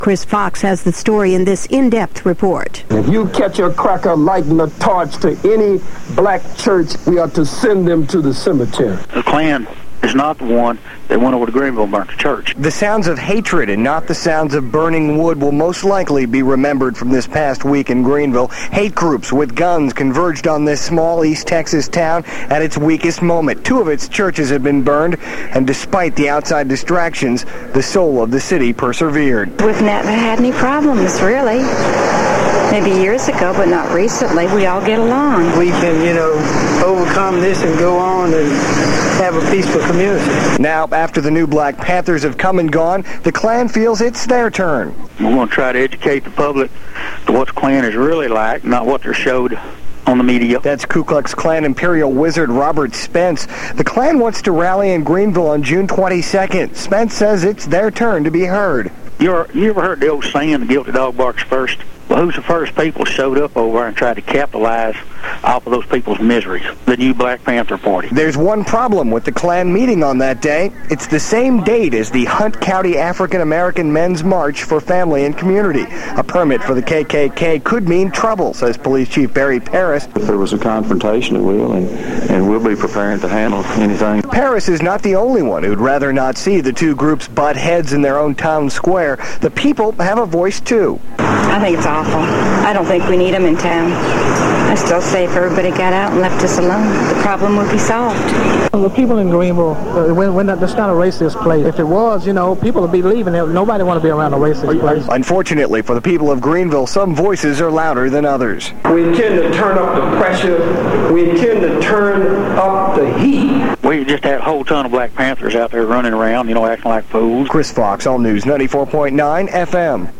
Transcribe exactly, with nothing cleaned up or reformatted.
Chris Fox has the story in this in-depth report. If you catch a cracker lighting a torch to any black church, we are to send them to the cemetery. The Klan is not the one that went over to Greenville and burnt the church. The sounds of hatred and not the sounds of burning wood will most likely be remembered from this past week in Greenville. Hate groups with guns converged on this small East Texas town at its weakest moment. Two of its churches had been burned, and despite the outside distractions, the soul of the city persevered. We've never had any problems, really. Maybe years ago, but not recently. We all get along. We can, you know, overcome this and go on and have a peaceful community. Now, after the new Black Panthers have come and gone, the Klan feels it's their turn. We're going to try to educate the public to what the Klan is really like, not what they're showed on the media. That's Ku Klux Klan Imperial Wizard Robert Spence. The Klan wants to rally in Greenville on June twenty-second. Spence says it's their turn to be heard. You're, you ever heard the old saying, the guilty dog barks first? Well, who's the first people showed up over there and tried to capitalize off of those people's miseries? The new Black Panther Party. There's one problem with the Klan meeting on that day. It's the same date as the Hunt County African American Men's March for Family and Community. A permit for the K K K could mean trouble, says Police Chief Barry Paris. If there was a confrontation, it will, and, and we'll be prepared to handle anything. Paris is not the only one who'd rather not see the two groups butt heads in their own town square. The people have a voice, too. I think it's awful. I don't think we need them in town. I still say if everybody got out and left us alone, the problem would be solved. The people in Greenville, uh, when, when that's not a racist place. If it was, you know, people would be leaving. Nobody want to be around a racist place. Unfortunately for the people of Greenville, some voices are louder than others. We intend to turn up the pressure. We intend to turn up the heat. We just had a whole ton of Black Panthers out there running around, you know, acting like fools. Chris Fox, All News ninety-four point nine F M.